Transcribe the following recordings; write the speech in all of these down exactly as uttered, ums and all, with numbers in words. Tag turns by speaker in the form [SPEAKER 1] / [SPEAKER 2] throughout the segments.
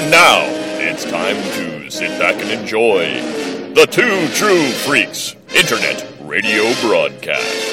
[SPEAKER 1] And now, it's time to sit back and enjoy the Two True Freaks Internet Radio Broadcast.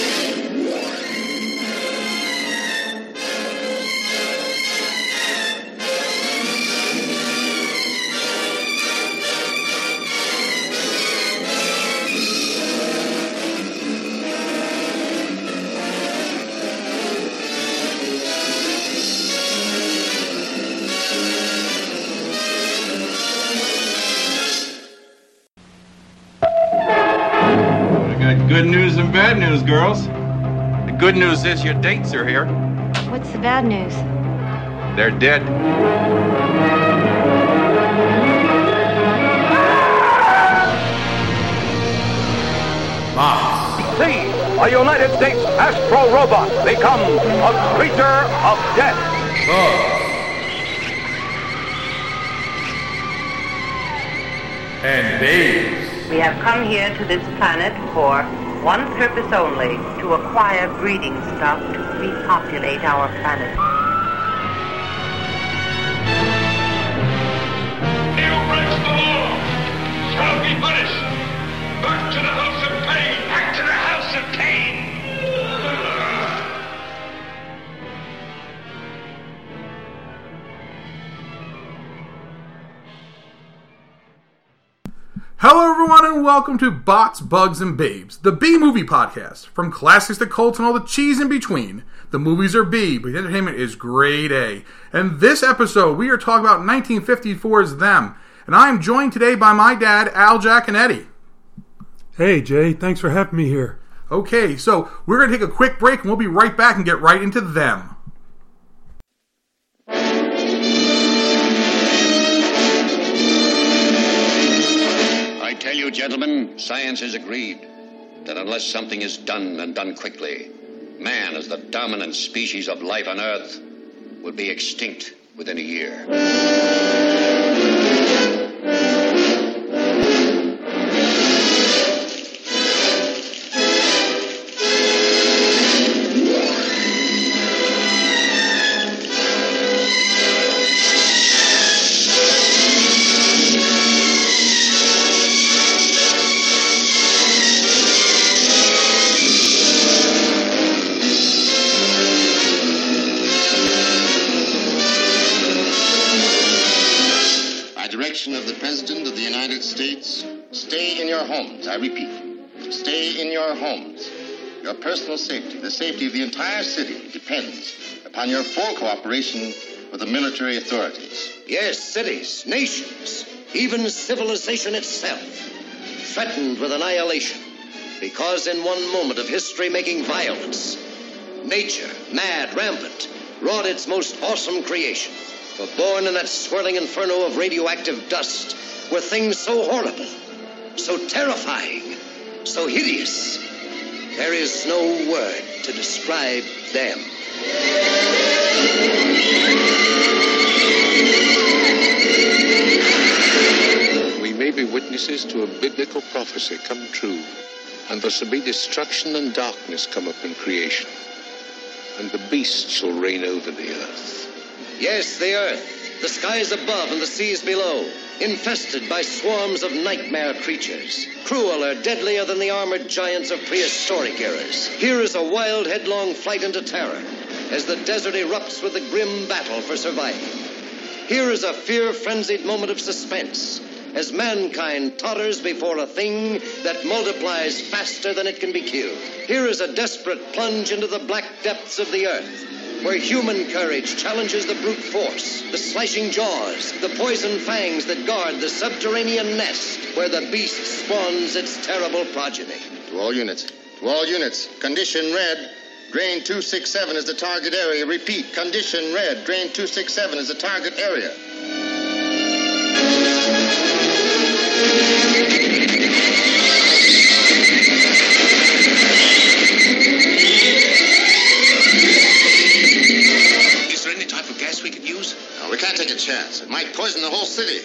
[SPEAKER 2] Good news and bad news, girls. The good news is your dates are here.
[SPEAKER 3] What's the bad news?
[SPEAKER 2] They're dead.
[SPEAKER 4] Ah. See, a United States Astro Robot become a creature of death.
[SPEAKER 5] Bugs and babes.
[SPEAKER 6] We have come here to this planet for one purpose only, to acquire breeding stock to repopulate our planet.
[SPEAKER 7] He who breaks the law shall be punished. Back to the house of pain. Back to the house of pain.
[SPEAKER 8] Hello everyone and welcome to Bots, Bugs, and Babes, the B-Movie Podcast. From classics to cults and all the cheese in between. The movies are B, but the entertainment is grade A. And this episode, we are talking about nineteen fifty-four's Them. And I am joined today by my dad, Al, Jack, and Eddie.
[SPEAKER 9] Hey Jay, thanks for having me here.
[SPEAKER 8] Okay, so we're going to take a quick break and we'll be right back and get right into Them.
[SPEAKER 10] I tell you, gentlemen, science has agreed that unless something is done and done quickly, man, as the dominant species of life on Earth, will be extinct within a year. Of the President of the United States, stay in your homes. I repeat, stay in your homes. Your personal safety, the safety of the entire city, depends upon your full cooperation with the military authorities.
[SPEAKER 11] Yes, cities, nations, even civilization itself, threatened with annihilation because in one moment of history-making violence, nature, mad, rampant, wrought its most awesome creation. For born in that swirling inferno of radioactive dust were things so horrible, so terrifying, so hideous. There is no word to describe them.
[SPEAKER 12] We may be witnesses to a biblical prophecy come true, and there shall be destruction and darkness come upon creation, and the beast shall reign over the earth.
[SPEAKER 11] Yes, the earth, the skies above and the seas below, infested by swarms of nightmare creatures, crueler, deadlier than the armored giants of prehistoric eras. Here is a wild, headlong flight into terror, as the desert erupts with the grim battle for survival. Here is a fear-frenzied moment of suspense, as mankind totters before a thing that multiplies faster than it can be killed. Here is a desperate plunge into the black depths of the earth, where human courage challenges the brute force, the slashing jaws, the poison fangs that guard the subterranean nest where the beast spawns its terrible progeny.
[SPEAKER 10] To all units, to all units, condition red, drain two six seven is the target area. Repeat, condition red, drain two six seven is the target area.
[SPEAKER 11] We could use?
[SPEAKER 10] No, we can't take a chance. It might poison the whole city.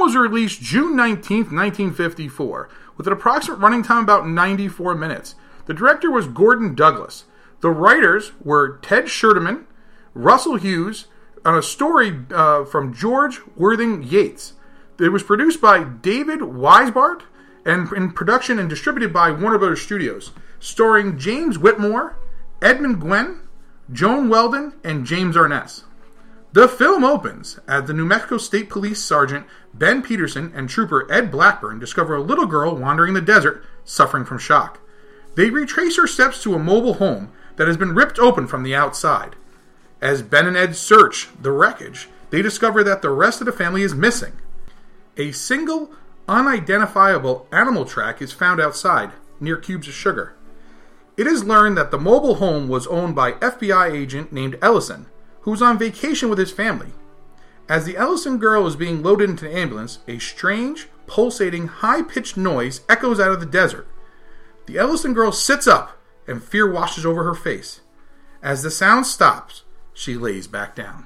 [SPEAKER 8] was released June nineteenth, nineteen fifty-four, with an approximate running time about ninety-four minutes. The director was Gordon Douglas. The writers were Ted Sherman, Russell Hughes, on a story uh, from George Worthing Yates. It was produced by David Weisbart and in production and distributed by Warner Brothers Studios, starring James Whitmore, Edmund Gwenn, Joan Weldon, and James Arness. The film opens as the New Mexico State Police Sergeant Ben Peterson and Trooper Ed Blackburn discover a little girl wandering the desert, suffering from shock. They retrace her steps to a mobile home that has been ripped open from the outside. As Ben and Ed search the wreckage, they discover that the rest of the family is missing. A single, unidentifiable animal track is found outside, near cubes of sugar. It is learned that the mobile home was owned by F B I agent named Ellison, who was on vacation with his family. As the Ellison girl is being loaded into the ambulance, a strange, pulsating, high-pitched noise echoes out of the desert. The Ellison girl sits up, and fear washes over her face. As the sound stops, she lays back down.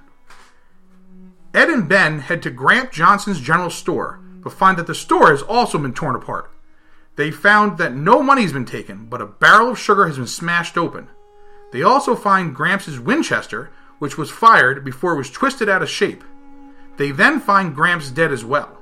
[SPEAKER 8] Ed and Ben head to Grant Johnson's general store, but find that the store has also been torn apart. They found that no money has been taken, but a barrel of sugar has been smashed open. They also find Gramps' Winchester, which was fired before it was twisted out of shape. They then find Gramps dead as well.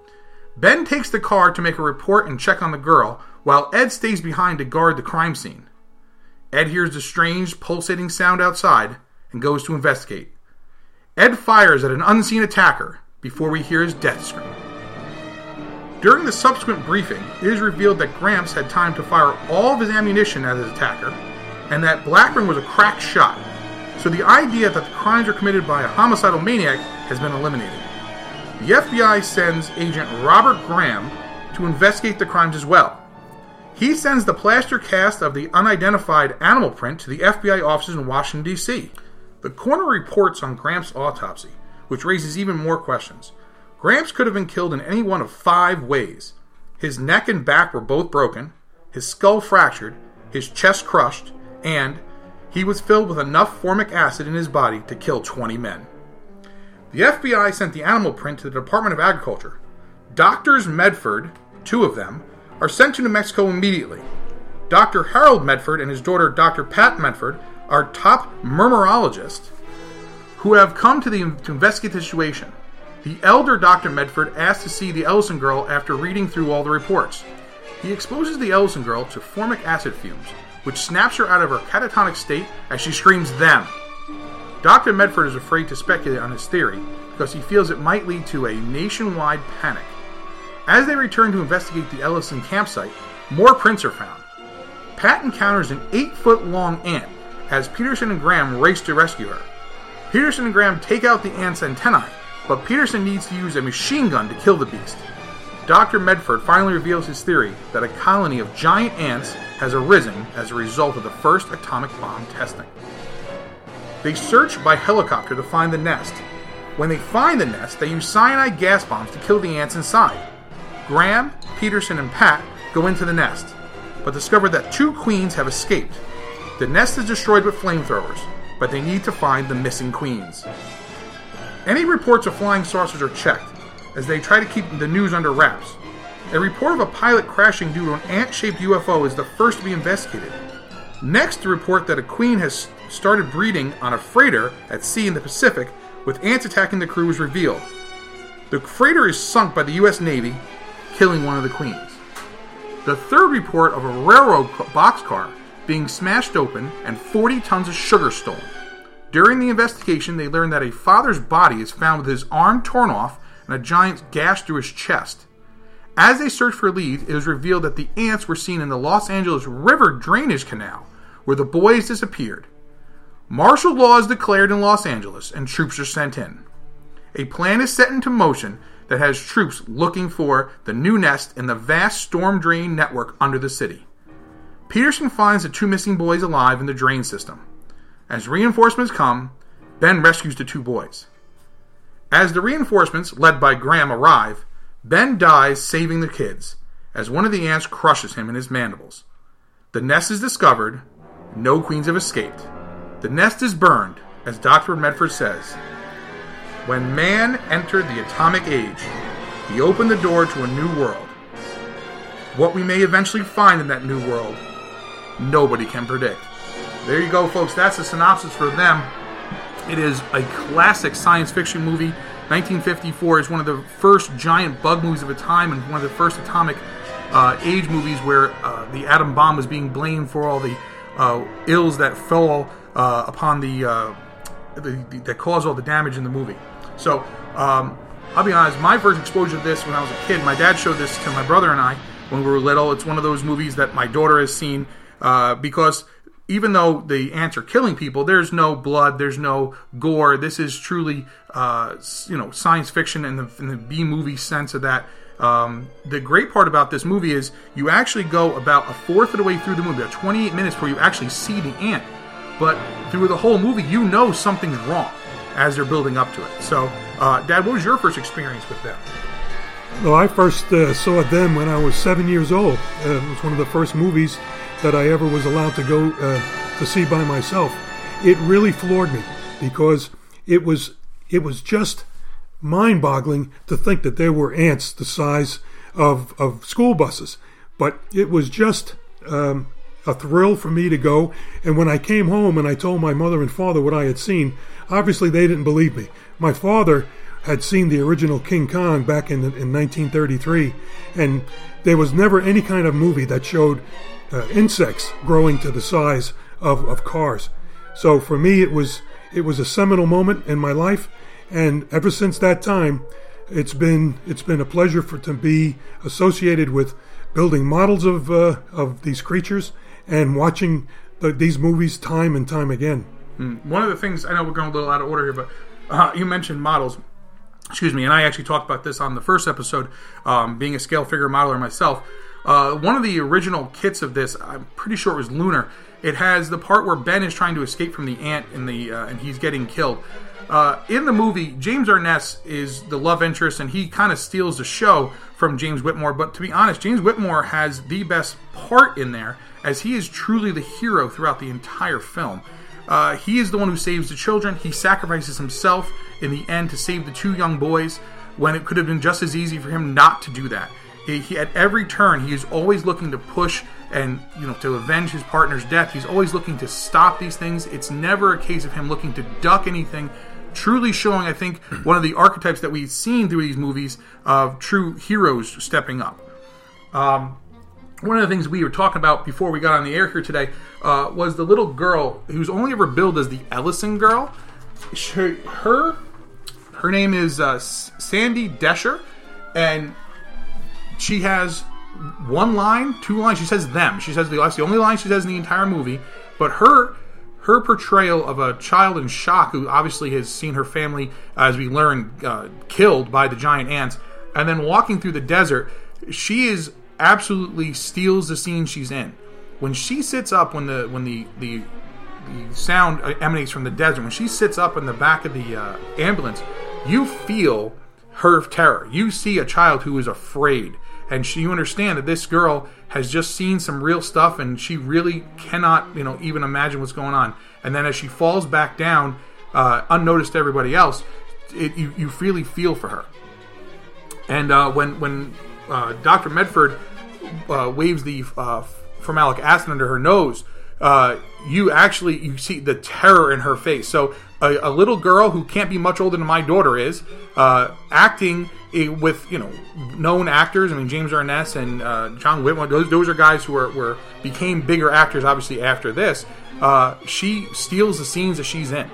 [SPEAKER 8] Ben takes the car to make a report and check on the girl, while Ed stays behind to guard the crime scene. Ed hears the strange, pulsating sound outside and goes to investigate. Ed fires at an unseen attacker before we hear his death scream. During the subsequent briefing, it is revealed that Gramps had time to fire all of his ammunition at his attacker, and that Blackburn was a crack shot, so the idea that the crimes were committed by a homicidal maniac has been eliminated. The F B I sends Agent Robert Graham to investigate the crimes as well. He sends the plaster cast of the unidentified animal print to the F B I offices in Washington, D C The coroner reports on Gramps' autopsy, which raises even more questions. Gramps could have been killed in any one of five ways. His neck and back were both broken, his skull fractured, his chest crushed, and he was filled with enough formic acid in his body to kill twenty men. The F B I sent the animal print to the Department of Agriculture. Doctors Medford, two of them, are sent to New Mexico immediately. Doctor Harold Medford and his daughter Doctor Pat Medford are top murmurologists who have come to, the, to investigate the situation. The elder Doctor Medford asks to see the Ellison girl after reading through all the reports. He exposes the Ellison girl to formic acid fumes, which snaps her out of her catatonic state as she screams, "Them!" Doctor Medford is afraid to speculate on his theory because he feels it might lead to a nationwide panic. As they return to investigate the Ellison campsite, more prints are found. Pat encounters an eight-foot-long ant as Peterson and Graham race to rescue her. Peterson and Graham take out the ant's antennae, but Peterson needs to use a machine gun to kill the beast. Doctor Medford finally reveals his theory that a colony of giant ants has arisen as a result of the first atomic bomb testing. They search by helicopter to find the nest. When they find the nest, they use cyanide gas bombs to kill the ants inside. Graham, Peterson, and Pat go into the nest, but discover that two queens have escaped. The nest is destroyed with flamethrowers, but they need to find the missing queens. Any reports of flying saucers are checked, as they try to keep the news under wraps. A report of a pilot crashing due to an ant-shaped U F O is the first to be investigated. Next, the report that a queen has started breeding on a freighter at sea in the Pacific, with ants attacking the crew, is revealed. The freighter is sunk by the U S Navy, killing one of the queens. The third report of a railroad boxcar being smashed open and forty tons of sugar stolen. During the investigation, they learn that a father's body is found with his arm torn off and a giant gash through his chest. As they search for leads, it was revealed that the ants were seen in the Los Angeles River drainage canal, where the boys disappeared. Martial law is declared in Los Angeles, and troops are sent in. A plan is set into motion that has troops looking for the new nest in the vast storm drain network under the city. Peterson finds the two missing boys alive in the drain system. As reinforcements come, Ben rescues the two boys. As the reinforcements, led by Graham, arrive, Ben dies saving the kids, as one of the ants crushes him in his mandibles. The nest is discovered. No queens have escaped. The nest is burned, as Doctor Medford says. When man entered the atomic age, He opened the door to a new world. What we may eventually find in that new world, nobody can predict. There you go, folks. That's the synopsis for them. It is a classic science fiction movie. nineteen fifty-four is one of the first giant bug movies of a time and one of the first atomic uh, age movies where uh, the atom bomb was being blamed for all the uh, ills that fell uh, upon the, uh, the, the that caused all the damage in the movie. So, um, I'll be honest, my first exposure to this when I was a kid, my dad showed this to my brother and I when we were little. It's one of those movies that my daughter has seen uh, because even though the ants are killing people, there's no blood, there's no gore. This is truly, uh, you know, science fiction in the, in the B-movie sense of that. Um, the great part about this movie is you actually go about a fourth of the way through the movie, about twenty-eight minutes before you actually see the ant. But through the whole movie, you know something's wrong as they're building up to it. So, uh, Dad, what was your first experience with them?
[SPEAKER 9] Well, I first uh, saw them when I was seven years old. Uh, it was one of the first movies that I ever was allowed to go uh, to see by myself. It really floored me because it was it was just mind-boggling to think that there were ants the size of of school buses. But it was just um, a thrill for me to go. And when I came home and I told my mother and father what I had seen, obviously they didn't believe me. My father had seen the original King Kong back in in nineteen thirty-three, and there was never any kind of movie that showed Uh, insects growing to the size of, of cars. So for me, it was it was a seminal moment in my life, and ever since that time, it's been it's been a pleasure for to be associated with building models of uh, of these creatures and watching the, these movies time and time again.
[SPEAKER 8] Mm. One of the things, I know we're going a little out of order here, but uh, you mentioned models. Excuse me, and I actually talked about this on the first episode, um, being a scale figure modeler myself. Uh, one of the original kits of this, I'm pretty sure it was Lunar. It has the part where Ben is trying to escape from the ant in the, uh, and he's getting killed. Uh, in the movie, James Arness is the love interest, and he kind of steals the show from James Whitmore. But to be honest, James Whitmore has the best part in there, as he is truly the hero throughout the entire film. Uh, he is the one who saves the children. He sacrifices himself in the end to save the two young boys, when it could have been just as easy for him not to do that. He, he, at every turn, he is always looking to push and, you know, to avenge his partner's death. He's always looking to stop these things. It's never a case of him looking to duck anything. Truly showing, I think, one of the archetypes that we've seen through these movies of true heroes stepping up. Um, one of the things we were talking about before we got on the air here today uh, was the little girl who's only ever billed as the Ellison girl. Her, her, her name is uh, Sandy Desher, and she has one line, two lines. She says them. She says the, that's the only line she says in the entire movie. But her her portrayal of a child in shock who obviously has seen her family, as we learn, uh, killed by the giant ants, and then walking through the desert, she is absolutely steals the scene she's in. When she sits up, when the when the the, the sound emanates from the desert, when she sits up in the back of the uh, ambulance, you feel her terror. You see a child who is afraid. And she, you understand that this girl has just seen some real stuff, and she really cannot, you know, even imagine what's going on. And then as she falls back down, uh, unnoticed to everybody else, it, you, you really feel for her. And uh, when when uh, Doctor Medford uh, waves the uh, formalic acid under her nose, uh, you actually you see the terror in her face. So a, a little girl who can't be much older than my daughter is uh, acting with, you know, known actors. I mean, James Arness and uh, John Whitmore, those, those are guys who were, were became bigger actors, obviously, after this. Uh, she steals the scenes that she's in.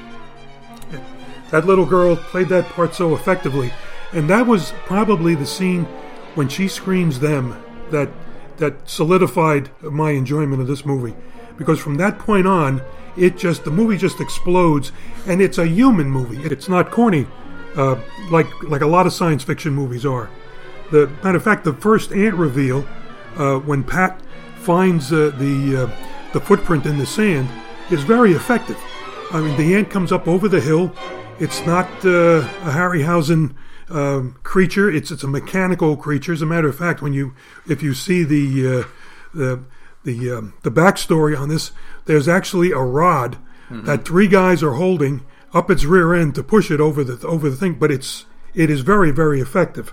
[SPEAKER 9] That little girl played that part so effectively. And that was probably the scene when she screams them that that solidified my enjoyment of this movie. Because from that point on, it just the movie just explodes, and it's a human movie. It's not corny. Uh, like like a lot of science fiction movies are. The matter of fact, the first ant reveal, uh, when Pat finds uh, the uh, the footprint in the sand, is very effective. I mean, the ant comes up over the hill. It's not uh, a Harryhausen uh, creature. It's it's a mechanical creature. As a matter of fact, when you if you see the uh, the the um, the backstory on this, there's actually a rod mm-hmm. that three guys are holding up its rear end to push it over the over the thing, but it's it is very very effective.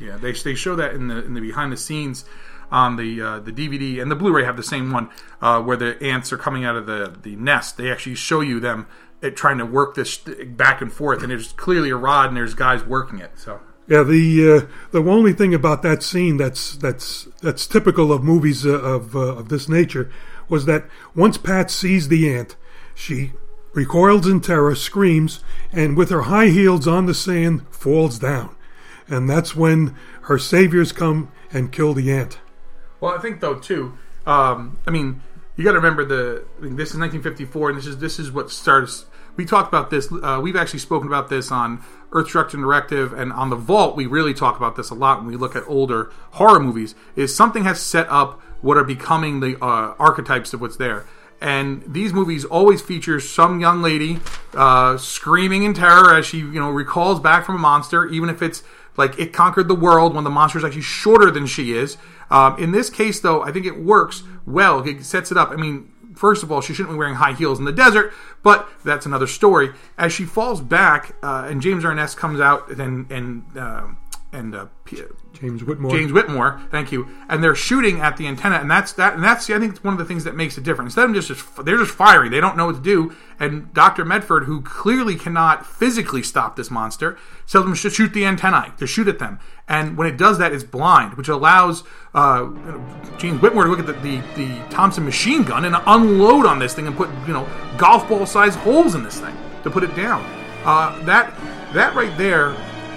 [SPEAKER 8] Yeah, they they show that in the in the behind the scenes on the uh, the D V D and the Blu-ray have the same one uh, where the ants are coming out of the, the nest. They actually show you them it, trying to work this back and forth, and there's clearly a rod and there's guys working it. So
[SPEAKER 9] yeah, the uh, the only thing about that scene that's that's that's typical of movies uh, of uh, of this nature was that once Pat sees the ant, she recoils in terror, screams, and with her high heels on the sand falls down, and that's when her saviors come and kill the ant.
[SPEAKER 8] Well, I think though too. Um, I mean, you got to remember the. I mean, this is nineteen fifty-four, and this is this is what starts. We talked about this. Uh, we've actually spoken about this on Earth Destruction Directive, and on the Vault. We really talk about this a lot when we look at older horror movies. Is something has set up what are becoming the uh, archetypes of what's there, and these movies always feature some young lady uh, screaming in terror as she you know recalls back from a monster, even if it's like It Conquered the World when the monster is actually shorter than she is. Um, in this case, though, I think it works well. It sets it up. I mean, first of all, she shouldn't be wearing high heels in the desert, but that's another story. As she falls back, uh, and James Arness comes out and and uh, and uh,
[SPEAKER 9] James Whitmore.
[SPEAKER 8] James Whitmore, thank you. And they're shooting at the antenna, and that's that. And that's I think it's one of the things that makes it different. Instead of just, just they're just firing, they don't know what to do. And Doctor Medford, who clearly cannot physically stop this monster, tells them to shoot the antennae, to shoot at them. And when it does that, it's blind, which allows uh, James Whitmore to look at the, the, the Thompson machine gun and unload on this thing and put you know golf ball sized holes in this thing to put it down. Uh, that that right there.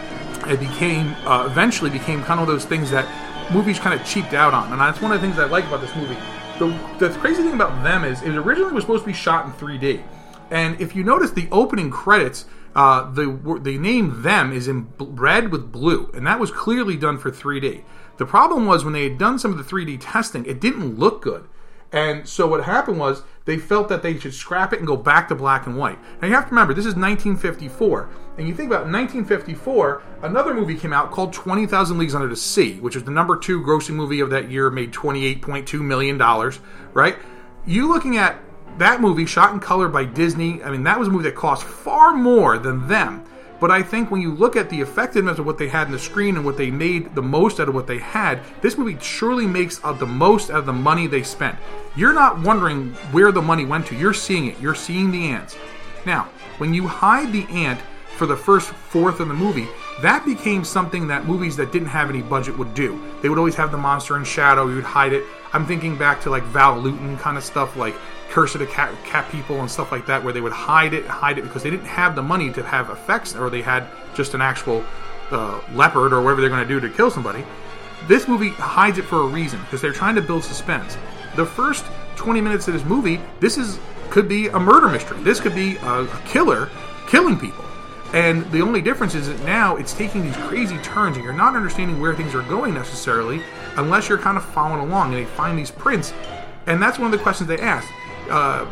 [SPEAKER 8] It became, uh, eventually became kind of those things that movies kind of cheaped out on. And that's one of the things I like about this movie. The, the crazy thing about them is it originally was supposed to be shot in three D. And if you notice the opening credits, uh, the the name Them is in red with blue. And that was clearly done for three D. The problem was when they had done some of the three D testing, it didn't look good. And so what happened was they felt that they should scrap it and go back to black and white. Now you have to remember, this is nineteen fifty-four. And you think about nineteen fifty-four, another movie came out called twenty thousand Leagues Under the Sea, which was the number two grossing movie of that year, made twenty-eight point two million dollars, right? You looking at that movie, shot in color by Disney, I mean, that was a movie that cost far more than Them. But I think when you look at the effectiveness of what they had in the screen and what they made the most out of what they had, this movie surely makes uh, the most out of the money they spent. You're not wondering where the money went to. You're seeing it. You're seeing the ants. Now, when you hide the ant for the first fourth of the movie, that became something that movies that didn't have any budget would do. They would always have the monster in shadow. You would hide it. I'm thinking back to like Val Lewton kind of stuff, like Curse of the Cat, Cat People and stuff like that, where they would hide it, hide it because they didn't have the money to have effects, or they had just an actual uh, leopard or whatever they're going to do to kill somebody. This movie hides it for a reason because they're trying to build suspense. The first twenty minutes of this movie, this is could be a murder mystery. This could be a, a killer killing people. And the only difference is that now it's taking these crazy turns and you're not understanding where things are going necessarily unless you're kind of following along and they find these prints. And that's one of the questions they asked. Uh,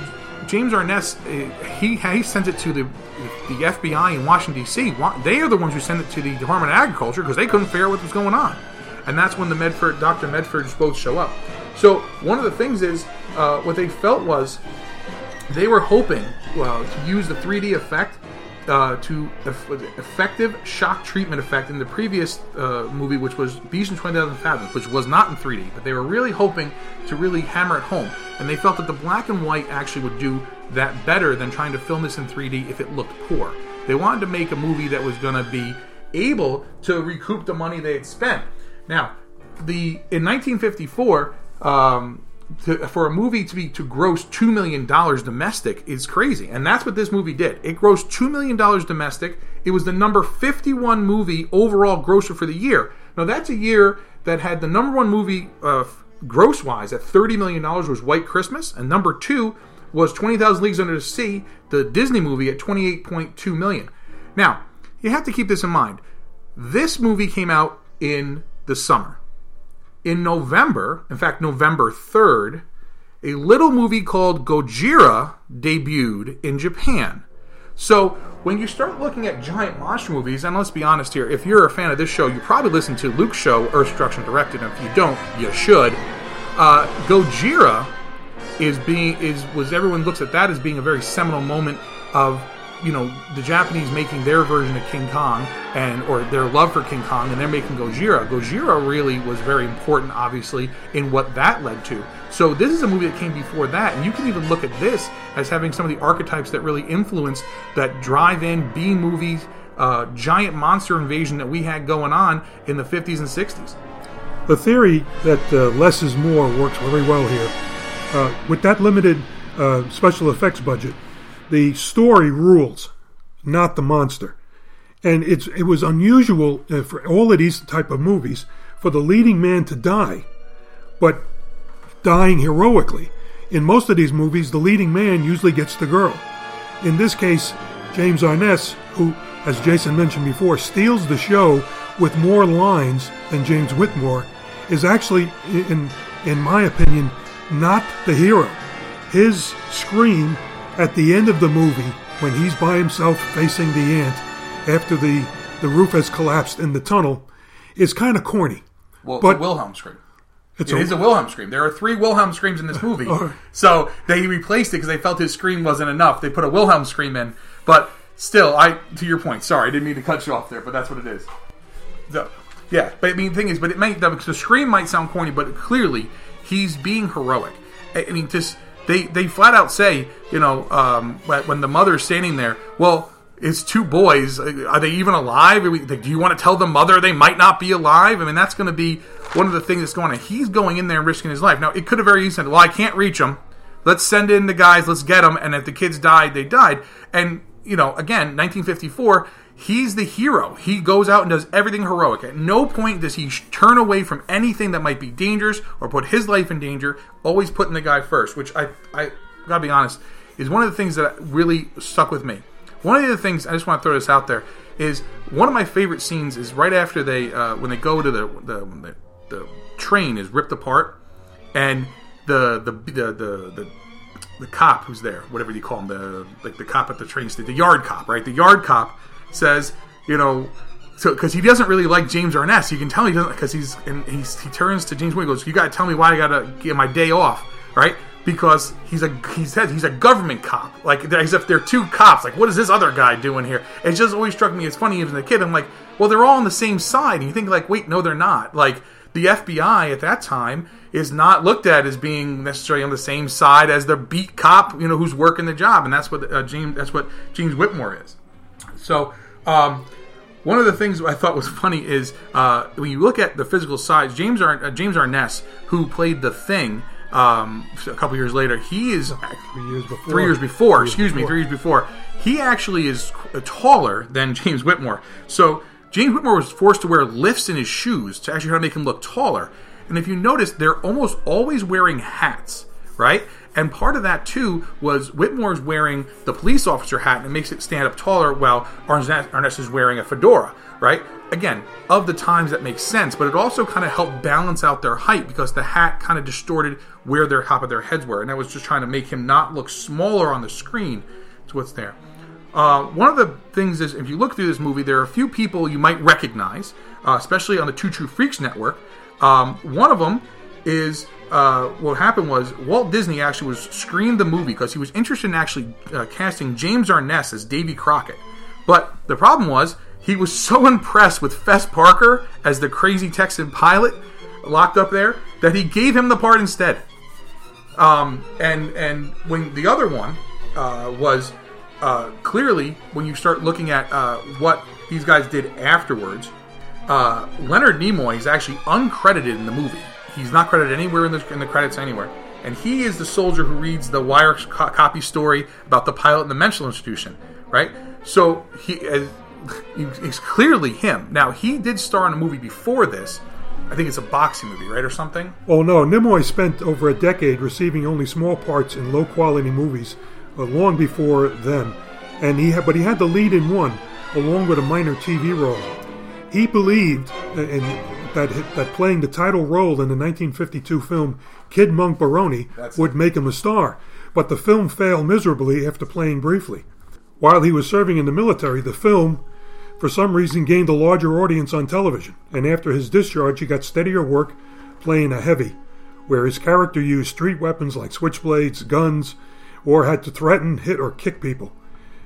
[SPEAKER 8] James Arness, uh, he he sends it to the the F B I in Washington, D C They are the ones who sent it to the Department of Agriculture because they couldn't figure out what was going on. And that's when the Medford, Doctor Medfords both show up. So one of the things is, uh, what they felt was they were hoping well, to use the three D effect uh, to eff- effective shock treatment effect in the previous uh, movie, which was Beast in twenty thousand Fathoms, which was not in three D, but they were really hoping to really hammer it home. And they felt that the black and white actually would do that better than trying to film this in three D if it looked poor. They wanted to make a movie that was going to be able to recoup the money they had spent. Now, the in nineteen fifty-four, um, to, for a movie to be to gross two million dollars domestic is crazy, and that's what this movie did. It grossed two million dollars domestic. It was the number fifty-one movie overall grosser for the year. Now, that's a year that had the number one movie uh, gross-wise at thirty million dollars was White Christmas, and number two was twenty thousand Leagues Under the Sea, the Disney movie, at twenty-eight point two million dollars. Now, you have to keep this in mind. This movie came out in the summer. In November, in fact, November third, a little movie called Gojira debuted in Japan. So, when you start looking at giant monster movies, and let's be honest here, if you're a fan of this show, you probably listen to Luke's show, Earth Destruction Directed, and if you don't, you should. Uh, Gojira is being is was everyone looks at that as being a very seminal moment of you know, the Japanese making their version of King Kong, and or their love for King Kong, and they're making Gojira. Gojira really was very important, obviously, in what that led to. So this is a movie that came before that, and you can even look at this as having some of the archetypes that really influenced that drive-in B-movie uh, giant monster invasion that we had going on in the fifties and sixties.
[SPEAKER 9] The theory that uh, less is more works very well here. Uh, with that limited uh, special effects budget, the story rules, not the monster. And it's it was unusual uh, for all of these type of movies for the leading man to die, but dying heroically. In most of these movies, the leading man usually gets the girl. In this case, James Arness, who, as Jason mentioned before, steals the show with more lines than James Whitmore, is actually, in in my opinion, not the hero. His scream at the end of the movie, when he's by himself facing the ant after the, the roof has collapsed in the tunnel, is kind of corny.
[SPEAKER 8] Well, it's
[SPEAKER 9] but
[SPEAKER 8] a Wilhelm scream.
[SPEAKER 9] It's
[SPEAKER 8] it
[SPEAKER 9] a,
[SPEAKER 8] is a Wilhelm scream. There are three Wilhelm screams in this movie. Right. So they replaced it because they felt his scream wasn't enough. They put a Wilhelm scream in. But still, I to your point, sorry, I didn't mean to cut you off there, but that's what it is. So, yeah, but I mean, the thing is, but it may, the, the scream might sound corny, but clearly he's being heroic. I, I mean, just... They they flat out say, you know, um, when the mother's standing there, well, it's two boys. Are they even alive? Do you want to tell the mother they might not be alive? I mean, that's going to be one of the things that's going on. He's going in there and risking his life. Now, it could have very easily said, well, I can't reach them. Let's send in the guys. Let's get them. And if the kids died, they died. And, you know, again, nineteen fifty-four, he's the hero. He goes out and does everything heroic. At no point does he turn away from anything that might be dangerous or put his life in danger, always putting the guy first, which I, I gotta be honest, is one of the things that really stuck with me. One of the things, I just want to throw this out there, is one of my favorite scenes is right after they, uh, when they go to the, the, the, the train is ripped apart, and the, the, the, the, the the cop who's there, whatever you call him, the like the cop at the train station, the yard cop, right? The yard cop says, you know, so because he doesn't really like James Arness, you can tell he doesn't, because he's and he's, he turns to James Whitmore and goes, "You got to tell me why I got to get my day off, right?" Because he's a he says he's a government cop, like as if they're two cops. Like, what is this other guy doing here? It just always struck me as funny as a kid. I'm like, well, they're all on the same side, and you think like, wait, no, they're not. Like the F B I at that time is not looked at as being necessarily on the same side as the beat cop, you know, who's working the job, and that's what uh, James that's what James Whitmore is. So, um, one of the things I thought was funny is uh, when you look at the physical size, James Ar- uh, James Arness, who played the Thing um, a couple years later, he is
[SPEAKER 9] three years before.
[SPEAKER 8] Three years before,
[SPEAKER 9] three years
[SPEAKER 8] excuse
[SPEAKER 9] before.
[SPEAKER 8] me, three years before. He actually is taller than James Whitmore. So James Whitmore was forced to wear lifts in his shoes to actually try to make him look taller. And if you notice, they're almost always wearing hats, right? And part of that, too, was Whitmore's wearing the police officer hat, and it makes it stand up taller, while Arness is wearing a fedora, right? Again, of the times that makes sense, but it also kind of helped balance out their height because the hat kind of distorted where their top of their heads were. And that was just trying to make him not look smaller on the screen to what's there. Uh, one of the things is, if you look through this movie, there are a few people you might recognize, uh, especially on the Two True Freaks network. Um, one of them is... Uh, what happened was Walt Disney actually was screened the movie because he was interested in actually uh, casting James Arness as Davy Crockett. But the problem was he was so impressed with Fess Parker as the crazy Texan pilot locked up there that he gave him the part instead. Um, and and when the other one uh, was uh, clearly when you start looking at uh, what these guys did afterwards, uh, Leonard Nimoy is actually uncredited in the movie. He's not credited anywhere in the, in the credits anywhere. And he is the soldier who reads the wire co- copy story about the pilot in the mental institution, right? So he is he's clearly him. Now, he did star in a movie before this. I think it's a boxing movie, right, or something?
[SPEAKER 9] Oh, no. Nimoy spent over a decade receiving only small parts in low-quality movies uh, long before then. And he had, but he had the lead in one, along with a minor T V role. He believed in... That, that playing the title role in the nineteen fifty-two film Kid Monk Baroni That's would make him a star, but the film failed miserably after playing briefly. While he was serving in the military, the film, for some reason, gained a larger audience on television, and after his discharge, he got steadier work playing a heavy, where his character used street weapons like switchblades, guns, or had to threaten, hit, or kick people.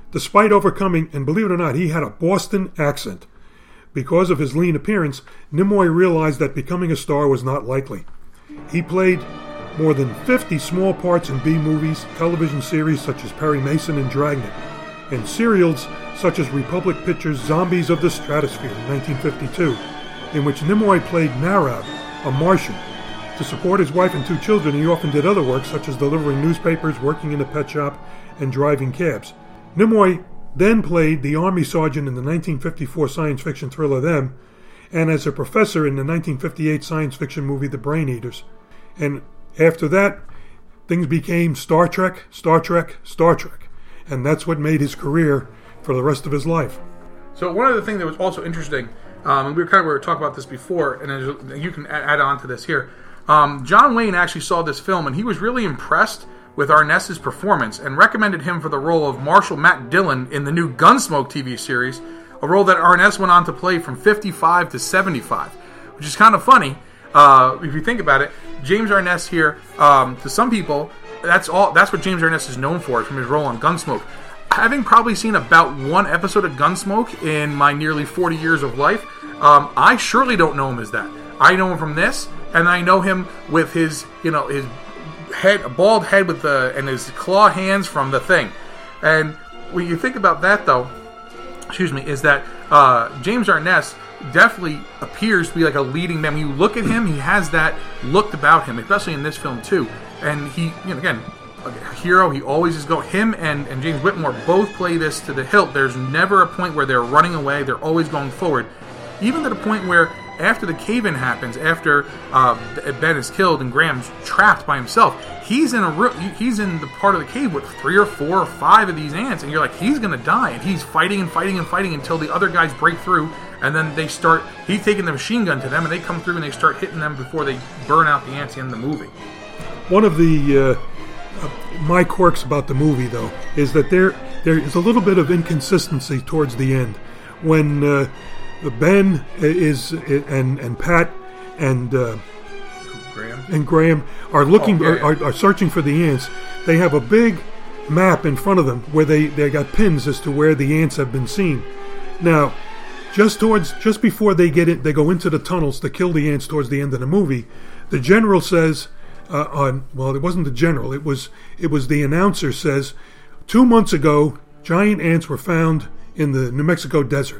[SPEAKER 9] Despite overcoming, and believe it or not, he had a Boston accent. Because of his lean appearance, Nimoy realized that becoming a star was not likely. He played more than fifty small parts in B-movies, television series such as Perry Mason and Dragnet, and serials such as Republic Pictures' Zombies of the Stratosphere in nineteen fifty-two, in which Nimoy played Narab, a Martian. To support his wife and two children, he often did other work such as delivering newspapers, working in a pet shop, and driving cabs. Nimoy then played the Army Sergeant in the nineteen fifty-four science fiction thriller Them, and as a professor in the nineteen fifty-eight science fiction movie The Brain Eaters. And after that, things became Star Trek, Star Trek, Star Trek. And that's what made his career for the rest of his life.
[SPEAKER 8] So one of the things that was also interesting, um, and we were kind of we were talking about this before, and as you can add on to this here. Um, John Wayne actually saw this film, and he was really impressed with Arness's performance and recommended him for the role of Marshal Matt Dillon in the new Gunsmoke T V series, a role that Arness went on to play from fifty-five to seventy-five, which is kind of funny uh, if you think about it. James Arness here, um, to some people, that's all. That's what James Arness is known for, from his role on Gunsmoke. Having probably seen about one episode of Gunsmoke in my nearly forty years of life, um, I surely don't know him as that. I know him from this, and I know him with his, you know, his head, bald head with the and his claw hands from The Thing. And when you think about that, though, excuse me, is that uh, James Arness definitely appears to be like a leading man. When you look at him, he has that look about him, especially in this film too. And he, you know, again, a hero. He always is going. Him and, and James Whitmore both play this to the hilt. There's never a point where they're running away. They're always going forward, even to the point where after the cave-in happens, after uh, Ben is killed and Graham's trapped by himself, he's in a room. He's in the part of the cave with three or four or five of these ants, and you're like, he's gonna die, and he's fighting and fighting and fighting until the other guys break through, and then they start. He's taking the machine gun to them, and they come through and they start hitting them before they burn out the ants in the movie.
[SPEAKER 9] One of the uh, uh, my quirks about the movie, though, is that there there is a little bit of inconsistency towards the end when. Uh, Ben is and and Pat and uh,
[SPEAKER 8] Graham
[SPEAKER 9] and Graham are looking
[SPEAKER 8] oh, yeah, yeah.
[SPEAKER 9] Are, are searching for the ants. They have a big map in front of them where they, they got pins as to where the ants have been seen. Now, just towards just before they get it, they go into the tunnels to kill the ants towards the end of the movie. The general says, uh, on well, it wasn't the general. It was it was the announcer says, two months ago, giant ants were found in the New Mexico desert.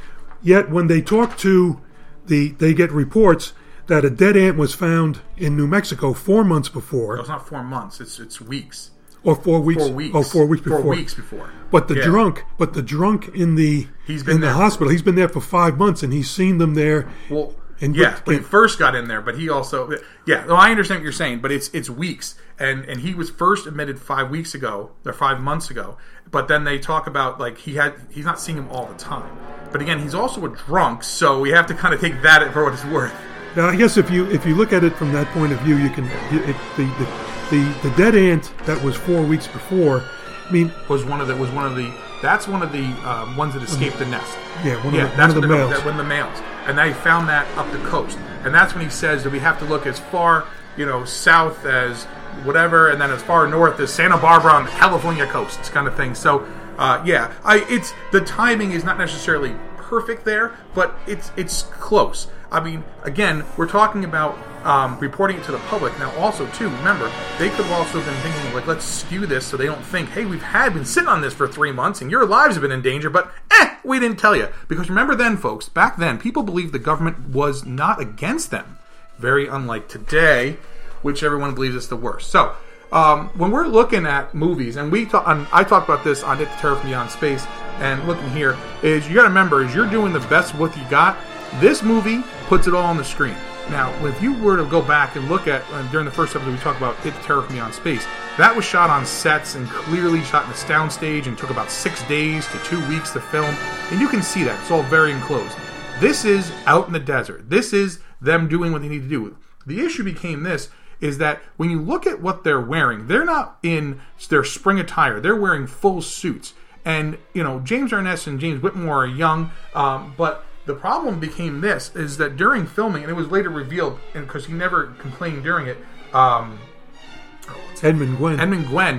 [SPEAKER 9] Yet when they talk to the, they get reports that a dead ant was found in New Mexico four months before.
[SPEAKER 8] No, it's not four months. It's it's weeks.
[SPEAKER 9] Or four weeks.
[SPEAKER 8] Four weeks.
[SPEAKER 9] Oh, four weeks before.
[SPEAKER 8] Four weeks before.
[SPEAKER 9] But the
[SPEAKER 8] yeah.
[SPEAKER 9] drunk, but the drunk in the
[SPEAKER 8] he's been
[SPEAKER 9] in
[SPEAKER 8] there.
[SPEAKER 9] the hospital. He's been there for five months, and he's seen them there.
[SPEAKER 8] Well,
[SPEAKER 9] and
[SPEAKER 8] yeah, but he first got in there, but he also, yeah. No, I understand what you're saying, but it's it's weeks, and and he was first admitted five weeks ago or five months ago. But then they talk about like he had he's not seeing him all the time. But again, he's also a drunk, so we have to kind of take that for what it's worth.
[SPEAKER 9] Now, I guess if you if you look at it from that point of view, you can it, the, the the the dead ant that was four weeks before. I mean,
[SPEAKER 8] was one of the was one of the that's one of the uh, ones that escaped the nest.
[SPEAKER 9] Yeah, one
[SPEAKER 8] yeah,
[SPEAKER 9] of the,
[SPEAKER 8] that's
[SPEAKER 9] one of the
[SPEAKER 8] the,
[SPEAKER 9] males.
[SPEAKER 8] That, one of the males, and they found that up the coast, and that's when he says that we have to look as far, you know, south as whatever, and then as far north as Santa Barbara on the California coast, kind of thing. So. Uh, yeah, I, it's the timing is not necessarily perfect there, but it's it's close. I mean, again, we're talking about um, reporting it to the public now. Also, too, remember they could have also been thinking like, let's skew this so they don't think, hey, we've had been sitting on this for three months and your lives have been in danger, but eh, we didn't tell you because remember then, folks, back then people believed the government was not against them. Very unlike today, which everyone believes is the worst. So. Um, when we're looking at movies, and we talk, and I talk about this on It the Terror from Beyond Space, and looking here, is you got to remember, is you're doing the best with what you got. This movie puts it all on the screen. Now, if you were to go back and look at, uh, during the first episode we talked about It the Terror from Beyond Space, that was shot on sets and clearly shot in a soundstage and took about six days to two weeks to film, and you can see that. It's all very enclosed. This is out in the desert. This is them doing what they need to do. The issue became this, is that when you look at what they're wearing, they're not in their spring attire. They're wearing full suits. And, you know, James Arness and James Whitmore are young, um, but the problem became this, is that during filming, and it was later revealed, and because he never complained during it, um,
[SPEAKER 9] Edmund Gwenn.
[SPEAKER 8] Edmund Gwenn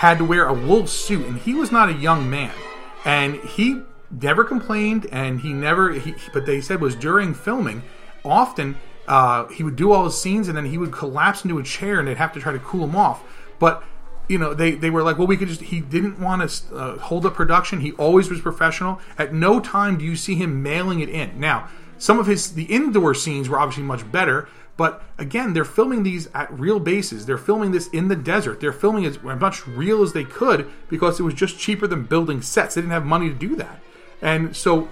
[SPEAKER 8] had to wear a wool suit, and he was not a young man. And he never complained, and he never, he, but they said was during filming, often uh, he would do all his scenes, and then he would collapse into a chair, and they'd have to try to cool him off. But, you know, they, they were like, well, we could just, he didn't want to uh, hold up production. He always was professional. At no time do you see him mailing it in. Now, some of his, the indoor scenes were obviously much better, but again, they're filming these at real bases. They're filming this in the desert. They're filming as much real as they could because it was just cheaper than building sets. They didn't have money to do that. And so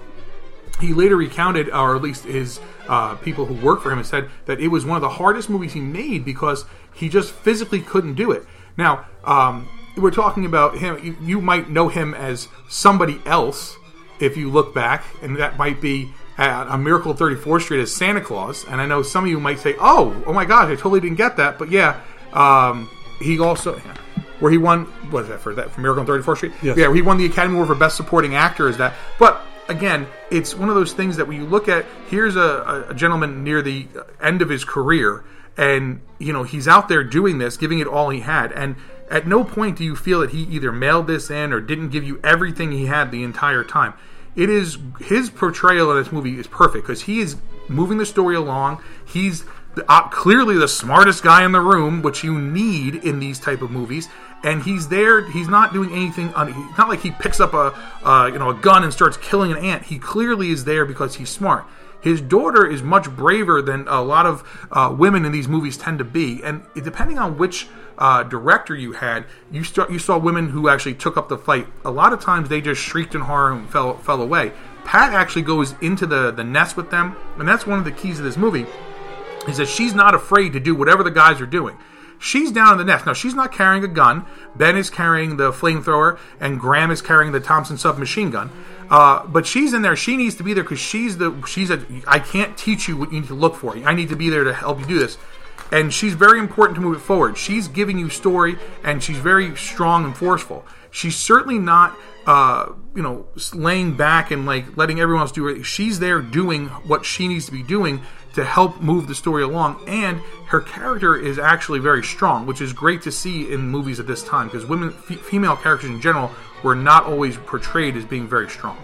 [SPEAKER 8] he later recounted, or at least his uh, people who worked for him, said that it was one of the hardest movies he made because he just physically couldn't do it. Now, um, we're talking about him. You, you might know him as somebody else if you look back, and that might be at A Miracle on thirty-fourth Street as Santa Claus. And I know some of you might say, oh, oh my gosh, I totally didn't get that. But yeah, um, he also, where he won, what is that, for that for Miracle on thirty-fourth Street?
[SPEAKER 9] Yes.
[SPEAKER 8] Yeah, he won the Academy Award for Best Supporting Actor as that. But again, it's one of those things that when you look at, here's a, a gentleman near the end of his career, and you know he's out there doing this, giving it all he had, and at no point do you feel that he either mailed this in or didn't give you everything he had the entire time. It is his portrayal in this movie is perfect because he is moving the story along. He's the, uh, clearly the smartest guy in the room, which you need in these type of movies. And he's there. He's not doing anything. Un- it's not like he picks up a uh, you know a gun and starts killing an ant. He clearly is there because he's smart. His daughter is much braver than a lot of uh, women in these movies tend to be, and depending on which uh, director you had, you start, you saw women who actually took up the fight. A lot of times they just shrieked in horror and fell fell away. Pat actually goes into the, the nest with them, and that's one of the keys of this movie, is that she's not afraid to do whatever the guys are doing. She's down in the nest. Now, she's not carrying a gun. Ben is carrying the flamethrower, and Graham is carrying the Thompson submachine gun. Uh, but she's in there. She needs to be there because she's the she's a. I can't teach you what you need to look for. I need to be there to help you do this. And she's very important to move it forward. She's giving you story, and she's very strong and forceful. She's certainly not, uh, you know, laying back and like letting everyone else do it. She's there doing what she needs to be doing to help move the story along. And her character is actually very strong, which is great to see in movies at this time because women, f- female characters in general, were not always portrayed as being very strong.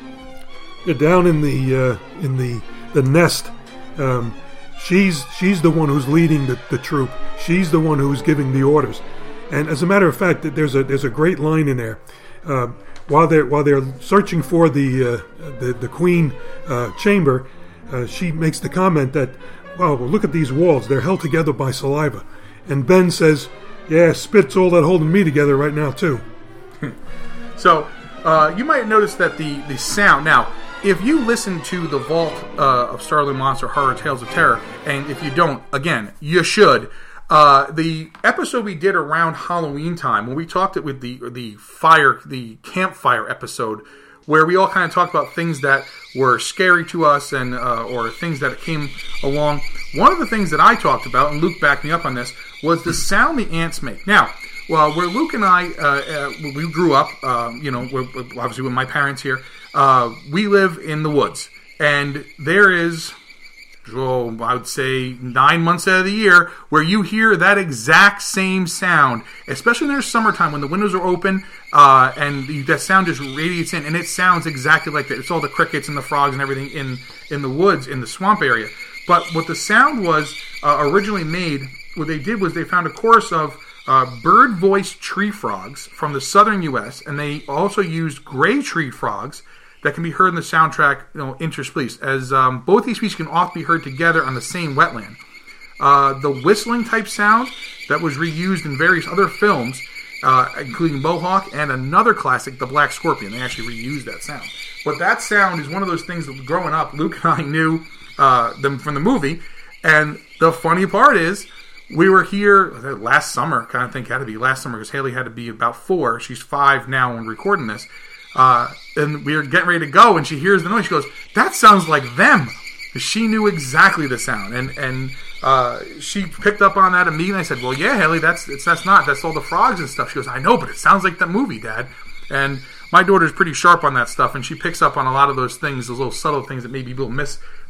[SPEAKER 9] Yeah, down in the uh, in the the nest, um, she's she's the one who's leading the, the troop. She's the one who's giving the orders. And as a matter of fact, there's a there's a great line in there. Uh, while they're while they're searching for the uh, the, the Queen uh, chamber, uh, she makes the comment that, "Wow, well, look at these walls. They're held together by saliva." And Ben says, "Yeah, spit's all that holding me together right now too."
[SPEAKER 8] So, uh, you might notice that the, the sound... Now, if you listen to the Vault uh, of Starling Monster Horror Tales of Terror, and if you don't, again, you should. Uh, the episode we did around Halloween time, when we talked it with the the fire, the campfire episode, where we all kind of talked about things that were scary to us and uh, or things that came along. One of the things that I talked about, and Luke backed me up on this, was the sound the ants make. Now, well, where Luke and I, uh, uh, we grew up, uh, you know, we're, we're obviously with my parents here, uh, we live in the woods. And there is, oh, I would say nine months out of the year where you hear that exact same sound, especially in the summertime when the windows are open uh, and the, that sound just radiates in, and it sounds exactly like that. It's all the crickets and the frogs and everything in, in the woods, in the swamp area. But what the sound was uh, originally made, what they did was they found a chorus of Uh, bird-voiced tree frogs from the southern U S, and they also used gray-treed frogs that can be heard in the soundtrack, you know, interspliced, as um, both these species can often be heard together on the same wetland. Uh, the whistling-type sound that was reused in various other films, uh, including Mohawk and another classic, The Black Scorpion. They actually reused that sound. But that sound is one of those things that, growing up, Luke and I knew uh, them from the movie, and the funny part is, we were here last summer, kind of think it had to be last summer because Haley had to be about four. She's five now when recording this. Uh, and we were getting ready to go, and she hears the noise. She goes, "That sounds like them." She knew exactly the sound. And and uh, she picked up on that immediately. I said, "Well, yeah, Haley, that's it's, that's not. That's all the frogs and stuff." She goes, "I know, but it sounds like that movie, Dad." And my daughter's pretty sharp on that stuff, and she picks up on a lot of those things, those little subtle things that maybe people miss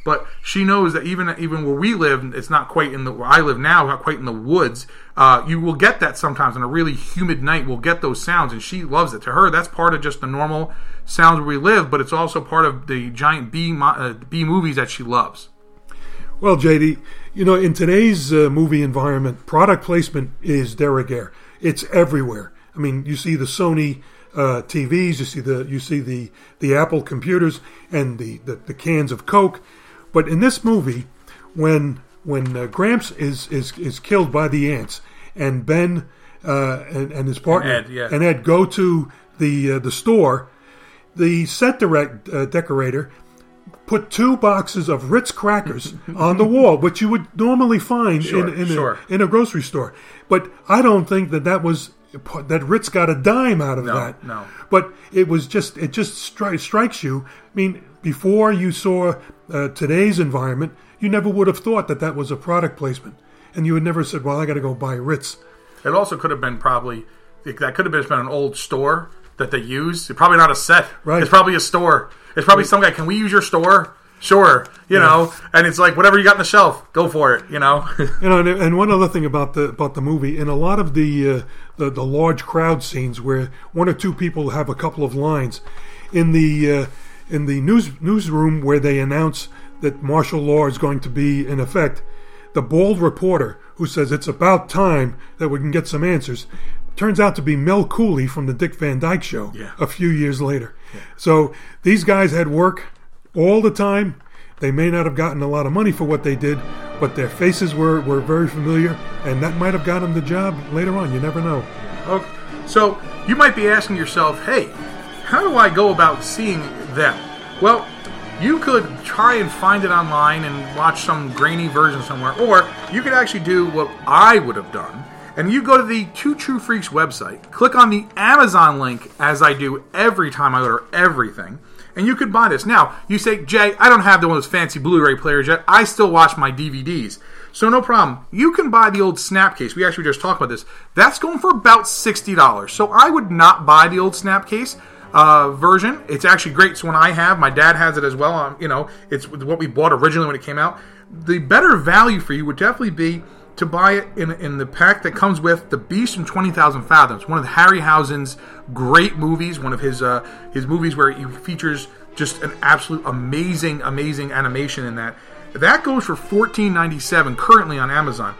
[SPEAKER 8] But she knows that even even where we live, it's not quite in the where I live now, not quite in the woods. Uh, you will get that sometimes on a really humid night. We'll get those sounds, and she loves it. To her, that's part of just the normal sounds where we live, but it's also part of the giant bee mo- uh, bee movies that she loves.
[SPEAKER 9] Well, J D, you know, in today's uh, movie environment, product placement is de rigueur. It's everywhere. I mean, you see the Sony uh, T Vs, you see the you see the, the Apple computers, and the, the, the cans of Coke. But in this movie, when when uh, Gramps is, is is killed by the ants, and Ben uh, and, and his partner
[SPEAKER 8] and Ed, yeah.
[SPEAKER 9] and Ed go to the uh, the store, the set direct uh, decorator put two boxes of Ritz crackers on the wall, which you would normally find
[SPEAKER 8] Sure,
[SPEAKER 9] in in,
[SPEAKER 8] sure.
[SPEAKER 9] a, in a grocery store. But I don't think that that was that Ritz got a dime out of
[SPEAKER 8] No,
[SPEAKER 9] that.
[SPEAKER 8] no.
[SPEAKER 9] But it was just it just stri- strikes you. I mean, before you saw uh, today's environment, you never would have thought that that was a product placement, and you would never said, "Well, I got to go buy Ritz."
[SPEAKER 8] It also could have been probably that could have been an old store that they used. It's probably not a set.
[SPEAKER 9] Right.
[SPEAKER 8] It's probably a store. It's probably some guy. Can we use your store? Sure. You
[SPEAKER 9] Yeah.
[SPEAKER 8] know, and it's like whatever you got on the shelf, go for it. You know.
[SPEAKER 9] You know, and, and one other thing about the about the movie, in a lot of the, uh, the the large crowd scenes where one or two people have a couple of lines, in the uh, in the news newsroom where they announce that martial law is going to be in effect, the bald reporter who says it's about time that we can get some answers turns out to be Mel Cooley from the Dick Van Dyke Show.
[SPEAKER 8] Yeah.
[SPEAKER 9] A few years later. Yeah. So these guys had work all the time. They may not have gotten a lot of money for what they did, but their faces were, were very familiar, and that might have got them the job later on. You never know.
[SPEAKER 8] Okay. So you might be asking yourself, hey, how do I go about seeing them? Well, you could try and find it online and watch some grainy version somewhere, or you could actually do what I would have done. And you go to the Two True Freaks website, click on the Amazon link, as I do every time I order everything, and you could buy this. Now, you say, Jay, I don't have one of those fancy Blu-ray players yet. I still watch my D V Ds. So no problem. You can buy the old Snapcase. We actually just talked about this. That's going for about sixty dollars. So I would not buy the old Snapcase uh, version. It's actually great. It's one I have. My dad has it as well. Um, you know, it's what we bought originally when it came out. The better value for you would definitely be to buy it in in the pack that comes with The Beast from twenty thousand Fathoms, one of Harryhausen's great movies, one of his uh, his movies where he features just an absolute amazing, amazing animation in that. That goes for fourteen ninety-seven currently on Amazon.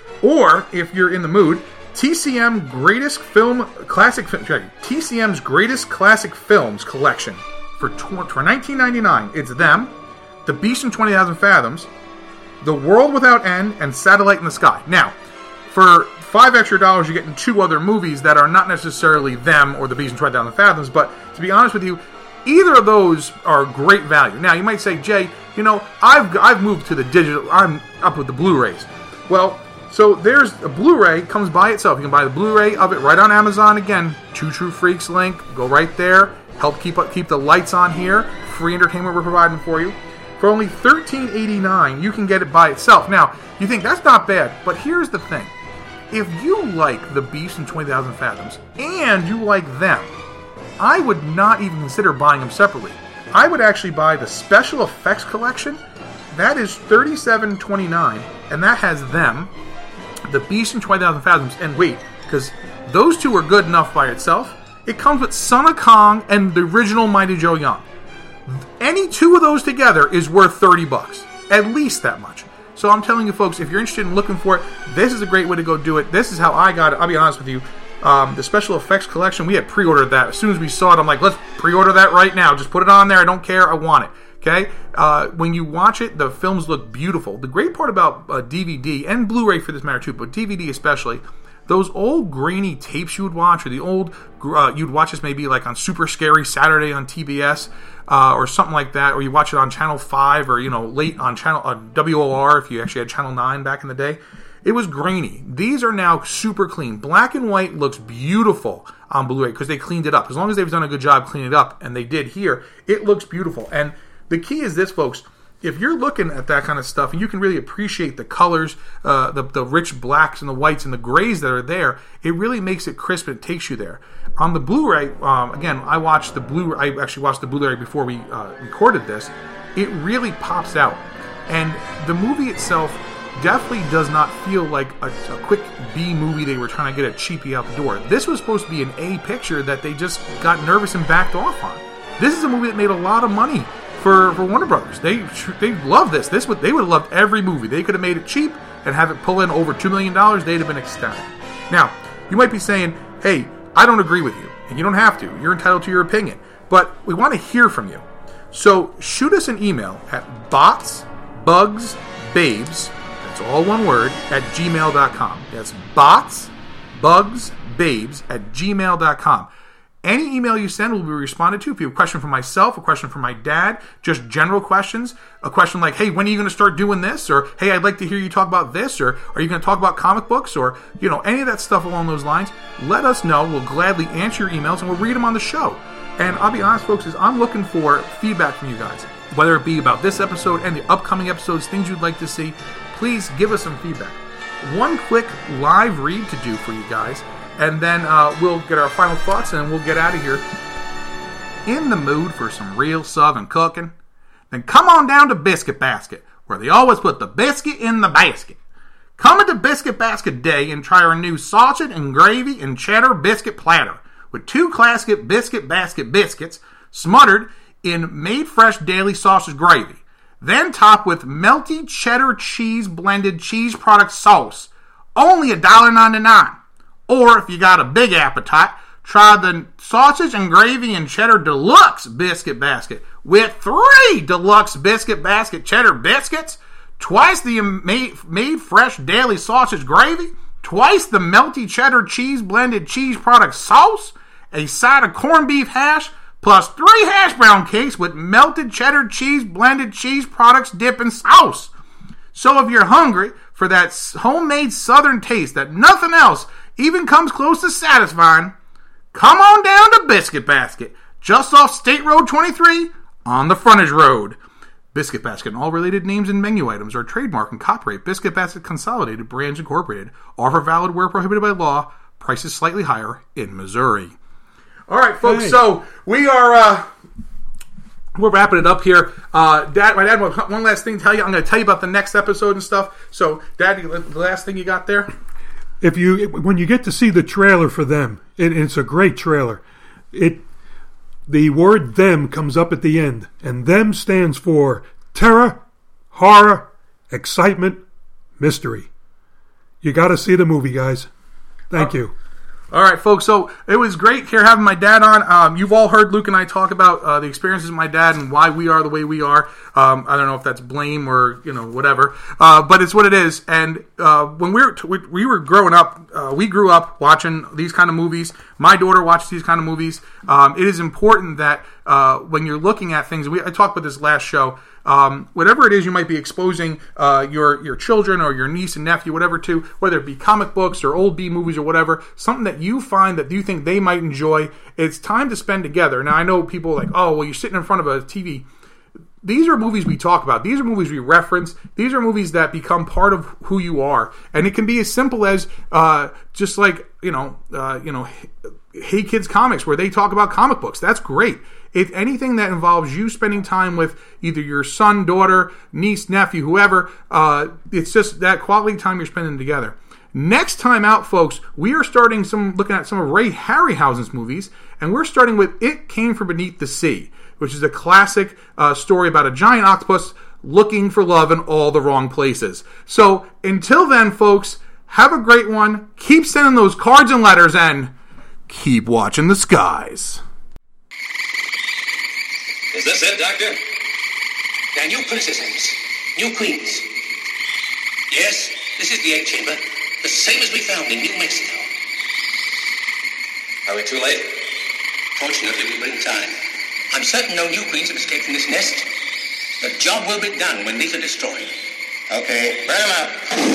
[SPEAKER 8] Or, if you're in the mood, T C M Greatest Film Classic sorry, T C M's Greatest Classic Films Collection for, tw- for nineteen ninety-nine. It's them, The Beast from twenty thousand Fathoms, The World Without End, and Satellite in the Sky. Now, for five extra dollars, you're getting two other movies that are not necessarily them or The Beast from twenty thousand Fathoms, but to be honest with you, either of those are great value. Now, you might say, Jay, you know, I've I've moved to the digital, I'm up with the Blu-rays. Well, so there's a Blu-ray, comes by itself. You can buy the Blu-ray of it right on Amazon. Again, Two True Freaks link, go right there. Help keep keep the lights on here. Free entertainment we're providing for you. For only thirteen eighty-nine, you can get it by itself. Now, you think that's not bad, but here's the thing. If you like The Beast from twenty thousand Fathoms, and you like them, I would not even consider buying them separately. I would actually buy the Special Effects Collection. That is thirty-seven twenty-nine, and that has them, The Beast from twenty thousand Fathoms, and wait, because those two are good enough by itself. It comes with Son of Kong and the original Mighty Joe Young. Any two of those together is worth thirty bucks. At least that much. So I'm telling you folks, if you're interested in looking for it, this is a great way to go do it. This is how I got it. I'll be honest with you. Um, the Special Effects Collection, we had pre-ordered that. As soon as we saw it, I'm like, let's pre-order that right now. Just put it on there. I don't care. I want it. Okay? Uh, when you watch it, the films look beautiful. The great part about uh, D V D, and Blu-ray for this matter too, but D V D especially, those old grainy tapes you would watch, or the old, uh, you'd watch this maybe like on Super Scary Saturday on T B S, uh, or something like that, or you watch it on Channel five, or, you know, late on channel uh, W O R if you actually had Channel nine back in the day. It was grainy. These are now super clean. Black and white looks beautiful on Blu-ray because they cleaned it up. As long as they've done a good job cleaning it up, and they did here, it looks beautiful. And the key is this, folks. If you're looking at that kind of stuff, and you can really appreciate the colors, uh, the, the rich blacks and the whites and the grays that are there, it really makes it crisp and it takes you there. On the Blu-ray, um, again, I watched the Blu-ray, I actually watched the Blu-ray before we uh, recorded this. It really pops out. And the movie itself definitely does not feel like a, a quick B movie they were trying to get a cheapie out the door. This was supposed to be an A picture that they just got nervous and backed off on. This is a movie that made a lot of money for, for Warner Brothers. They they love this. This would they would have loved every movie. They could have made it cheap and have it pull in over two million dollars. They'd have been ecstatic. Now, you might be saying, hey, I don't agree with you. And you don't have to. You're entitled to your opinion. But we want to hear from you. So shoot us an email at bots, bugs, babes, that's all one word, at gmail dot com. That's bots, bugs, babes, at gmail dot com. Any email you send will be responded to. If you have a question for myself, a question for my dad, just general questions, a question like, hey, when are you going to start doing this? Or, hey, I'd like to hear you talk about this. Or, are you going to talk about comic books? Or, you know, any of that stuff along those lines, let us know. We'll gladly answer your emails and we'll read them on the show. And I'll be honest, folks, is I'm looking for feedback from you guys, whether it be about this episode and the upcoming episodes, things you'd like to see. Please give us some feedback. One quick live read to do for you guys, and then uh, we'll get our final thoughts and we'll get out of here. In the mood for some real Southern cooking? Then come on down to Biscuit Basket, where they always put the biscuit in the basket. Come into Biscuit Basket Day and try our new sausage and gravy and cheddar biscuit platter with two classic Biscuit Basket biscuits smothered in made fresh daily sausage gravy. Then top with melty cheddar cheese blended cheese product sauce. Only one dollar ninety-nine. Or if you got a big appetite, try the sausage and gravy and cheddar deluxe biscuit basket with three deluxe biscuit basket cheddar biscuits, twice the made, made fresh daily sausage gravy, twice the melty cheddar cheese blended cheese product sauce, a side of corned beef hash, plus three hash brown cakes with melted cheddar cheese blended cheese products dip and sauce. So if you're hungry for that homemade southern taste that nothing else even comes close to satisfying, come on down to Biscuit Basket, just off State Road twenty-three on the frontage road. Biscuit Basket and all related names and menu items are trademark and copyright Biscuit Basket Consolidated Brands Incorporated. Offer valid where prohibited by law. Prices slightly higher in Missouri. All right, folks. Hey. So we are uh, we're wrapping it up here. Uh, Dad, my dad, one last thing to tell you. I'm going to tell you about the next episode and stuff. So, Dad, the last thing you got there.
[SPEAKER 9] If you when you get to see the trailer for them, it, it's a great trailer. It the word "them" comes up at the end, and "them" stands for terror, horror, excitement, mystery. You got to see the movie, guys. Thank uh, you.
[SPEAKER 8] All right, folks. So it was great here having my dad on. Um, you've all heard Luke and I talk about uh, the experiences of my dad and why we are the way we are. Um, I don't know if that's blame or you know whatever, uh, but it's what it is. And uh, when we were t- we were growing up, uh, we grew up watching these kind of movies. My daughter watched these kind of movies. Um, it is important that uh, when you're looking at things, we I talked about this last show. Um, whatever it is you might be exposing uh, your your children or your niece and nephew, whatever, to, whether it be comic books or old B movies or whatever, something that you find that you think they might enjoy, it's time to spend together. Now, I know people are like, oh, well, you're sitting in front of a T V. These are movies we talk about. These are movies we reference. These are movies that become part of who you are. And it can be as simple as uh, just like, you know, uh, you know, Hey Kids Comics, where they talk about comic books. That's great. If anything that involves you spending time with either your son, daughter, niece, nephew, whoever, uh, it's just that quality time you're spending together. Next time out, folks, we are starting some looking at some of Ray Harryhausen's movies, and we're starting with It Came From Beneath the Sea, which is a classic uh, story about a giant octopus looking for love in all the wrong places. So until then, folks, have a great one. Keep sending those cards and letters, and keep watching the skies.
[SPEAKER 3] Is this it, Doctor? There are new princesses, new queens. Yes, this is the egg chamber, the same as we found in New Mexico. Are we too late? Fortunately, we were in time. I'm certain no new queens have escaped from this nest. The job will be done when these are destroyed.
[SPEAKER 10] Okay, burn them up.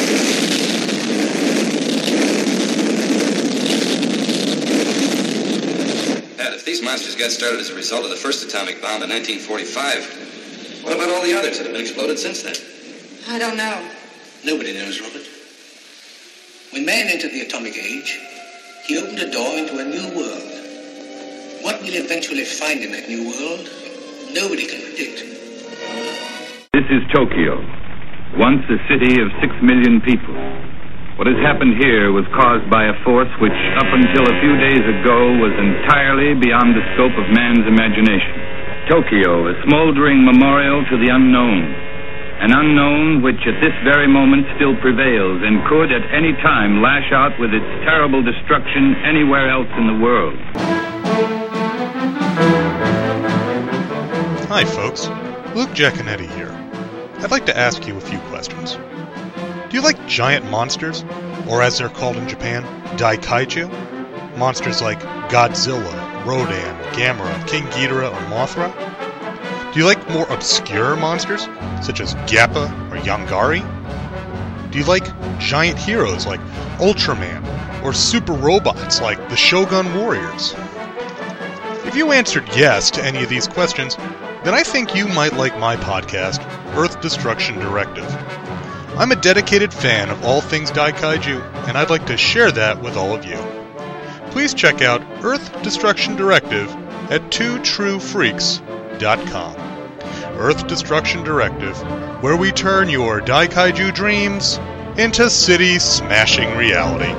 [SPEAKER 3] If these monsters got started as a result of the first atomic bomb in nineteen forty-five, what about all the others that have been exploded since then?
[SPEAKER 13] I don't know.
[SPEAKER 3] Nobody knows, Robert. When man entered the atomic age, he opened a door into a new world. What we'll eventually find in that new world, nobody can predict.
[SPEAKER 13] This is Tokyo, once a city of six million people. What has happened here was caused by a force which, up until a few days ago, was entirely beyond the scope of man's imagination. Tokyo, a smoldering memorial to the unknown. An unknown which at this very moment still prevails and could at any time lash out with its terrible destruction anywhere else in the world.
[SPEAKER 14] Hi folks, Luke Giaconetti here. I'd like to ask you a few questions. Do you like giant monsters, or as they're called in Japan, Daikaiju? Monsters like Godzilla, Rodan, Gamera, King Ghidorah, or Mothra? Do you like more obscure monsters, such as Gappa or Yongari? Do you like giant heroes like Ultraman, or super robots like the Shogun Warriors? If you answered yes to any of these questions, then I think you might like my podcast, Earth Destruction Directive. I'm a dedicated fan of all things Daikaiju, and I'd like to share that with all of you. Please check out Earth Destruction Directive at two true freaks dot com. Earth Destruction Directive, where we turn your Daikaiju dreams into city-smashing reality.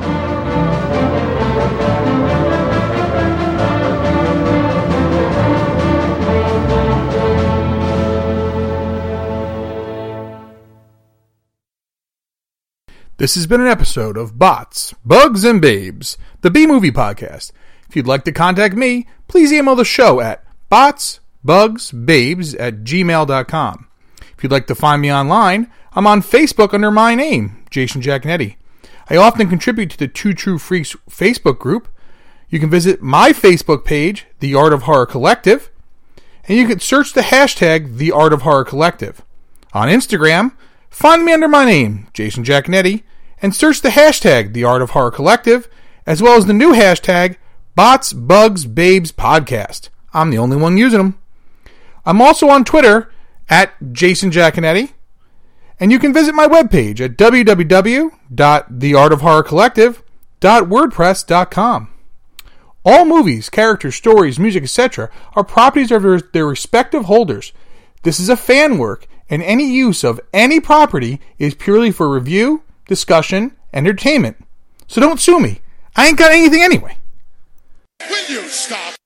[SPEAKER 8] This has been an episode of Bots, Bugs, and Babes, the B-Movie Podcast. If you'd like to contact me, please email the show at botsbugsbabes at gmail dot com. If you'd like to find me online, I'm on Facebook under my name, Jason Giaconetti. I often contribute to the Two True Freaks Facebook group. You can visit my Facebook page, The Art of Horror Collective, and you can search the hashtag The Art of Horror Collective. On Instagram, find me under my name, Jason Giaconetti, and search the hashtag The Art of Horror Collective, as well as the new hashtag Bots, Bugs, Babes Podcast. I'm the only one using them. I'm also on Twitter at Jason Giaconetti, and you can visit my webpage at w w w dot the art of horror collective dot wordpress dot com. All movies, characters, stories, music, et cetera are properties of their, their respective holders. This is a fan work, and any use of any property is purely for review, discussion, entertainment. So don't sue me. I ain't got anything anyway.
[SPEAKER 15] Will you stop?